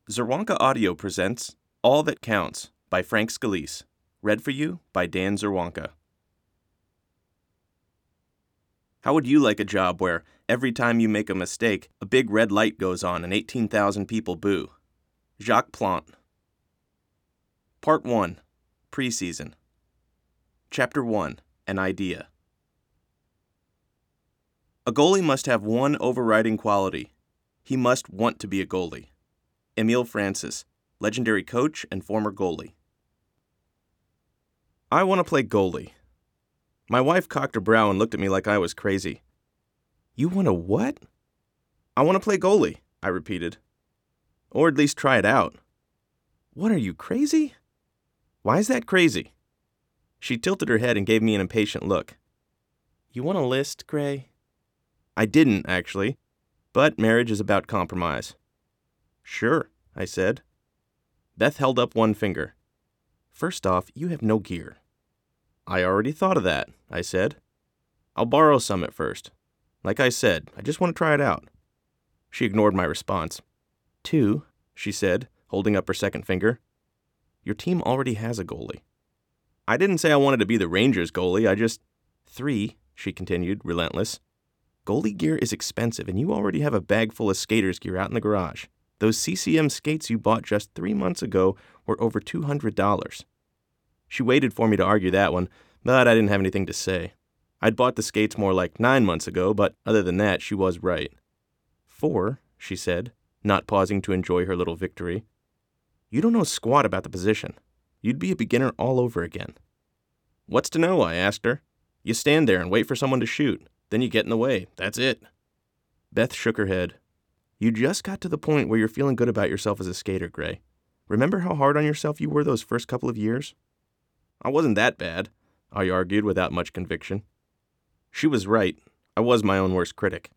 Zerwanka Audio presents All That Counts by Frank Scalise. Read for you by Dan Zerwanka. How would you like a job where every time you make a mistake, a big red light goes on and 18,000 people boo? Jacques Plante. Part 1. Preseason. Chapter 1. An Idea. A goalie must have one overriding quality. He must want to be a goalie. Emile Francis, legendary coach and former goalie. I want to play goalie. My wife cocked her brow and looked at me like I was crazy. You want to what? I want to play goalie, I repeated. Or at least try it out. What, are you crazy? Why is that crazy? She tilted her head and gave me an impatient look. You want a list, Gray? I didn't, actually, but marriage is about compromise. Sure, I said. Beth held up one finger. First off, you have no gear. I already thought of that, I said. I'll borrow some at first. Like I said, I just want to try it out. She ignored my response. 2, she said, holding up her second finger. Your team already has a goalie. I didn't say I wanted to be the Rangers goalie, I just... 3, she continued, relentless. Goalie gear is expensive, and you already have a bag full of skaters gear out in the garage. Those CCM skates you bought just 3 months ago were over $200. She waited for me to argue that one, but I didn't have anything to say. I'd bought the skates more like 9 months ago, but other than that, she was right. 4, she said, not pausing to enjoy her little victory. You don't know squat about the position. You'd be a beginner all over again. What's to know, I asked her. You stand there and wait for someone to shoot. Then you get in the way. That's it. Beth shook her head. You just got to the point where you're feeling good about yourself as a skater, Gray. Remember how hard on yourself you were those first couple of years? I wasn't that bad, I argued without much conviction. She was right. I was my own worst critic.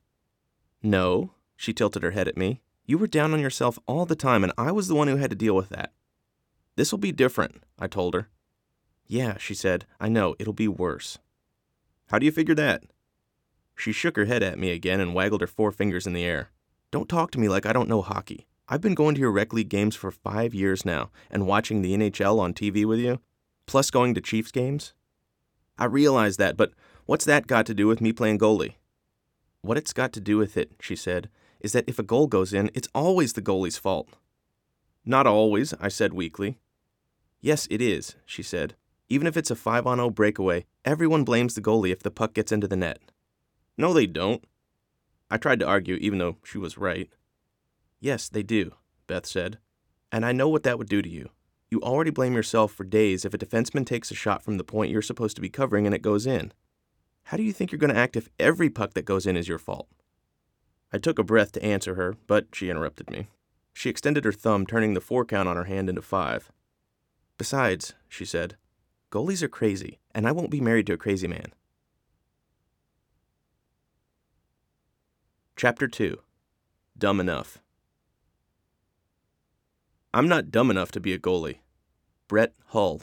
No, she tilted her head at me. You were down on yourself all the time, and I was the one who had to deal with that. This'll be different, I told her. Yeah, she said. I know, it'll be worse. How do you figure that? She shook her head at me again and waggled her 4 fingers in the air. Don't talk to me like I don't know hockey. I've been going to your rec league games for 5 years now and watching the NHL on TV with you, plus going to Chiefs games. I realize that, but what's that got to do with me playing goalie? What it's got to do with it, she said, is that if a goal goes in, it's always the goalie's fault. Not always, I said weakly. Yes, it is, she said. Even if it's a 5-on-0 breakaway, everyone blames the goalie if the puck gets into the net. No, they don't. I tried to argue, even though she was right. Yes, they do, Beth said. And I know what that would do to you. You already blame yourself for days if a defenseman takes a shot from the point you're supposed to be covering and it goes in. How do you think you're going to act if every puck that goes in is your fault? I took a breath to answer her, but she interrupted me. She extended her thumb, turning the 4 count on her hand into 5. Besides, she said, goalies are crazy, and I won't be married to a crazy man. Chapter 2. Dumb Enough. I'm not dumb enough to be a goalie. Brett Hull.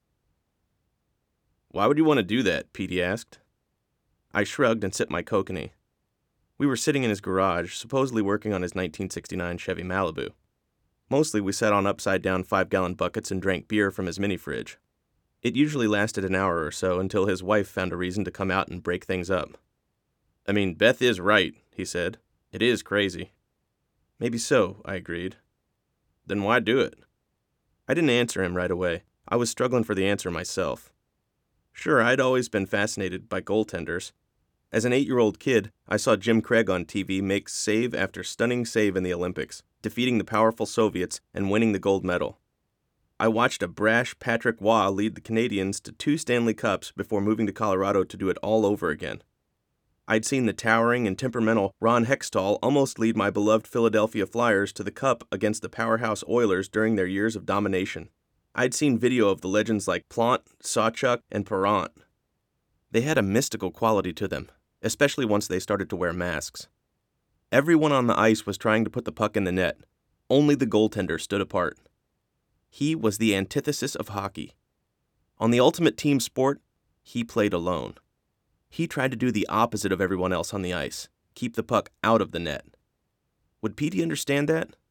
Why would you want to do that? Petey asked. I shrugged and sipped my kokanee. We were sitting in his garage, supposedly working on his 1969 Chevy Malibu. Mostly we sat on upside-down 5-gallon buckets and drank beer from his mini-fridge. It usually lasted an hour or so until his wife found a reason to come out and break things up. I mean, Beth is right, he said. It is crazy. Maybe so, I agreed. Then why do it? I didn't answer him right away. I was struggling for the answer myself. Sure, I'd always been fascinated by goaltenders. As an 8-year-old kid, I saw Jim Craig on TV make save after stunning save in the Olympics, defeating the powerful Soviets and winning the gold medal. I watched a brash Patrick Waugh lead the Canadiens to 2 Stanley Cups before moving to Colorado to do it all over again. I'd seen the towering and temperamental Ron Hextall almost lead my beloved Philadelphia Flyers to the Cup against the powerhouse Oilers during their years of domination. I'd seen video of the legends like Plante, Sawchuk, and Perrant. They had a mystical quality to them, especially once they started to wear masks. Everyone on the ice was trying to put the puck in the net. Only the goaltender stood apart. He was the antithesis of hockey. On the ultimate team sport, he played alone. He tried to do the opposite of everyone else on the ice, keep the puck out of the net. Would Petey understand that?